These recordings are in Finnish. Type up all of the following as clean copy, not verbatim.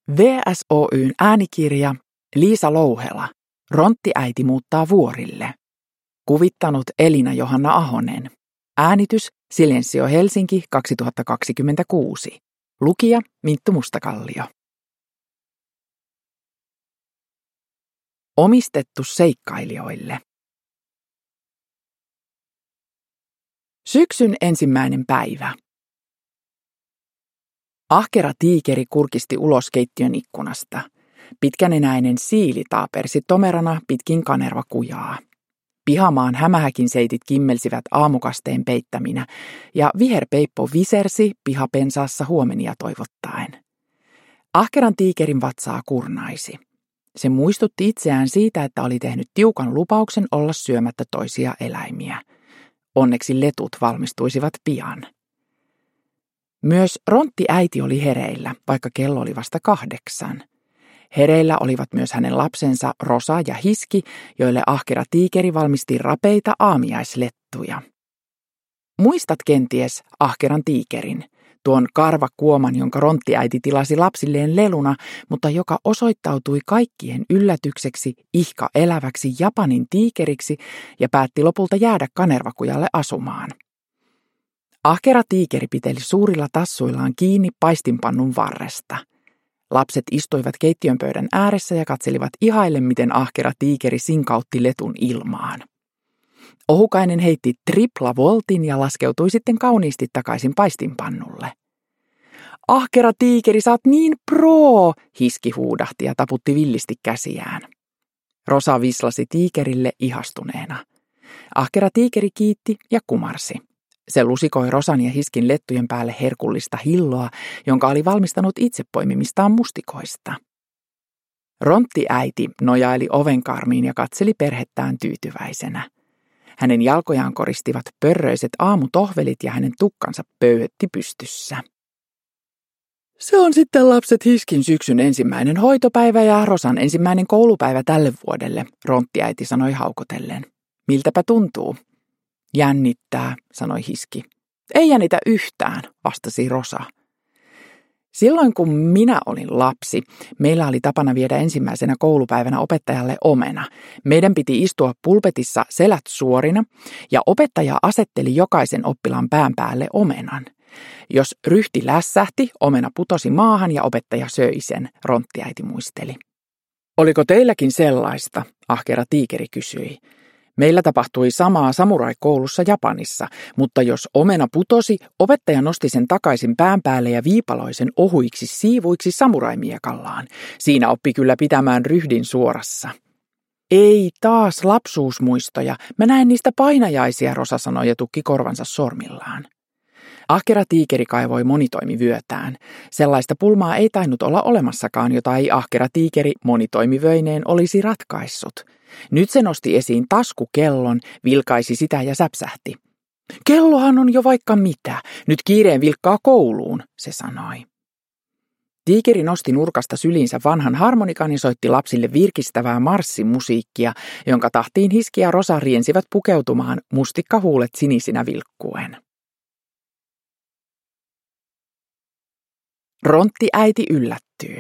VSOY:n äänikirja Liisa Louhela. Ronttiäiti muuttaa vuorille. Kuvittanut Elina Johanna Ahonen. Äänitys Silensio Helsinki 2026. Lukija Minttu Mustakallio. Omistettu seikkailijoille. Syksyn ensimmäinen päivä. Ahkera tiikeri kurkisti ulos keittiön ikkunasta. Pitkänenäinen siili taapersi tomerana pitkin kanervakujaa. Pihamaan hämähäkin seitit kimmelsivät aamukasteen peittäminä, ja viherpeippo visersi pihapensaassa huomenia toivottaen. Ahkeran tiikerin vatsaa kurnaisi. Se muistutti itseään siitä, että oli tehnyt tiukan lupauksen olla syömättä toisia eläimiä. Onneksi letut valmistuisivat pian. Myös Rontti-äiti oli hereillä, vaikka kello oli vasta 8. Hereillä olivat myös hänen lapsensa Rosa ja Hiski, joille ahkera tiikeri valmisti rapeita aamiaislettuja. Muistat kenties ahkeran tiikerin, tuon karvakuoman, jonka Rontti-äiti tilasi lapsilleen leluna, mutta joka osoittautui kaikkien yllätykseksi ihka eläväksi Japanin tiikeriksi ja päätti lopulta jäädä kanervakujalle asumaan. Ahkera tiikeri piteli suurilla tassuillaan kiinni paistinpannun varresta. Lapset istuivat keittiön pöydän ääressä ja katselivat ihaillen, miten ahkera tiikeri sinkautti letun ilmaan. Ohukainen heitti triplavoltin ja laskeutui sitten kauniisti takaisin paistinpannulle. Ahkera tiikeri, sä oot niin pro, Hiski huudahti ja taputti villisti käsiään. Rosa vislasi tiikerille ihastuneena. Ahkera tiikeri kiitti ja kumarsi. Se lusikoi Rosan ja Hiskin lettujen päälle herkullista hilloa, jonka oli valmistanut itse poimimistaan mustikoista. Rontti-äiti nojaili ovenkarmiin ja katseli perhettään tyytyväisenä. Hänen jalkojaan koristivat pörröiset aamutohvelit ja hänen tukkansa pöyhötti pystyssä. Se on sitten lapset Hiskin syksyn ensimmäinen hoitopäivä ja Rosan ensimmäinen koulupäivä tälle vuodelle, Rontti-äiti sanoi haukotellen. Miltäpä tuntuu? Jännittää, sanoi Hiski. Ei jännitä yhtään, vastasi Rosa. Silloin kun minä olin lapsi, meillä oli tapana viedä ensimmäisenä koulupäivänä opettajalle omena. Meidän piti istua pulpetissa selät suorina ja opettaja asetteli jokaisen oppilaan pään päälle omenan. Jos ryhti lässähti, omena putosi maahan ja opettaja söi sen, Rontti-äiti muisteli. Oliko teilläkin sellaista? Ahkera tiikeri kysyi. Meillä tapahtui samaa samurai-koulussa Japanissa, mutta jos omena putosi, opettaja nosti sen takaisin pään päälle ja viipaloi sen ohuiksi siivuiksi samuraimiekallaan. Siinä oppi kyllä pitämään ryhdin suorassa. Ei taas lapsuusmuistoja, mä näen niistä painajaisia, Rosa sanoi ja tukki korvansa sormillaan. Ahkera tiikeri kaivoi monitoimivyötään. Sellaista pulmaa ei tainnut olla olemassakaan, jota ei ahkera tiikeri monitoimivöineen olisi ratkaissut. Nyt se nosti esiin taskukellon, vilkaisi sitä ja säpsähti. Kellohan on jo vaikka mitä, nyt kiireen vilkkaa kouluun, se sanoi. Tiikeri nosti nurkasta syliinsä vanhan harmonikan ja soitti lapsille virkistävää marssimusiikkia, jonka tahtiin Hiski ja Rosa riensivät pukeutumaan mustikkahuulet sinisinä vilkkuen. Rontti-äiti yllättyy.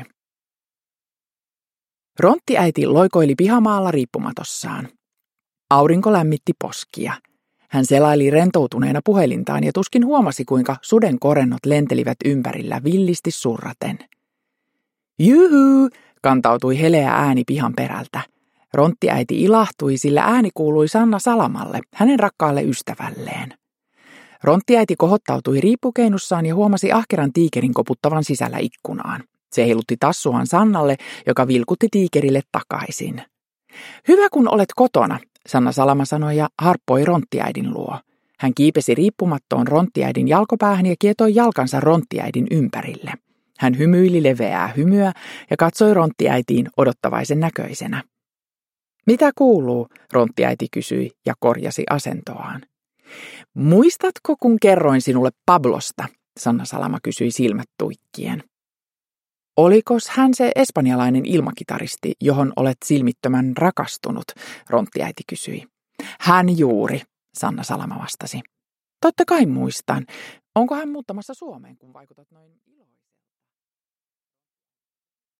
Rontti-äiti loikoili pihamaalla riippumatossaan. Aurinko lämmitti poskia. Hän selaili rentoutuneena puhelintaan ja tuskin huomasi, kuinka suden korennot lentelivät ympärillä villisti surraten. Juhuu, kantautui heleä ääni pihan perältä. Rontti-äiti ilahtui, sillä ääni kuului Sanna Salamalle, hänen rakkaalle ystävälleen. Rontti-äiti kohottautui riippukeinussaan ja huomasi ahkeran tiikerin koputtavan sisällä ikkunaan. Se heilutti tassuaan Sannalle, joka vilkutti tiikerille takaisin. Hyvä kun olet kotona, Sanna Salama sanoi ja harppoi Rontti-äidin luo. Hän kiipesi riippumattoon Rontti-äidin jalkopäähän ja kietoi jalkansa Rontti-äidin ympärille. Hän hymyili leveää hymyä ja katsoi Rontti-äitiin odottavaisen näköisenä. Mitä kuuluu? Rontti-äiti kysyi ja korjasi asentoaan. Muistatko, kun kerroin sinulle Pablosta? Sanna Salama kysyi silmät tuikkien. Olikos hän se espanjalainen ilmakitaristi, johon olet silmittömän rakastunut? Rontti-äiti kysyi. Hän juuri, Sanna Salama vastasi. Totta kai muistan. Onko hän muuttamassa Suomeen, kun vaikutat noin iloiselta?